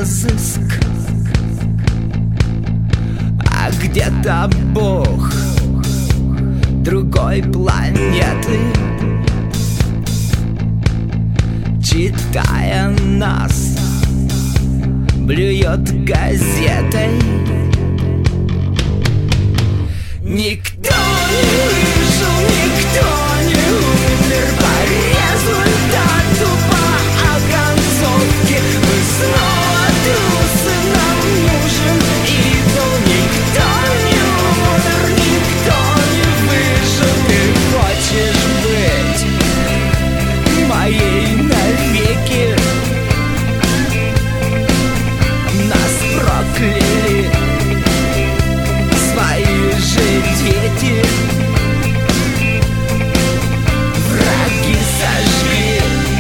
розыск, а где-то Бог другой планеты, читая нас, блюет газетой. Никто не выжил, никто не умер по результату, по оконцовке. Мы снова трусы, нам нужен идол. Никто не умер, никто не выжил. Ты хочешь быть моей навеки? Нас прокляли свои же дети. Враги сожгли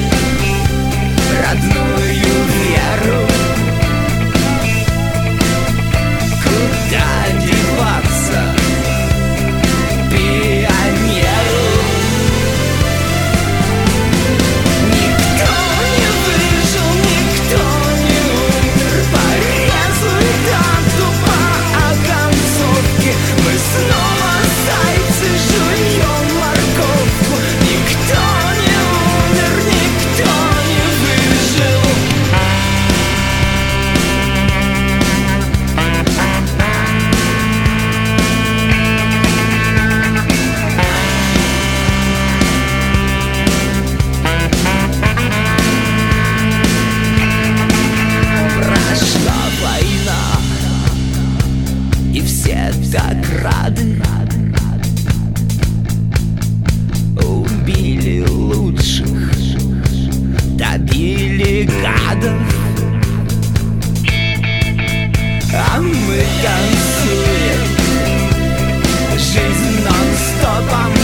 родную веру. Куда деваться пионеру? Никто не выжил, никто не умер по результату, по оконцовке. Мы снова зайцы, жуем морковку. Никто не умер, никто не выжил. Прошла война, и все так рады. Убили лучших, добили гадов, а мы танцуем жизнь нон-стопом.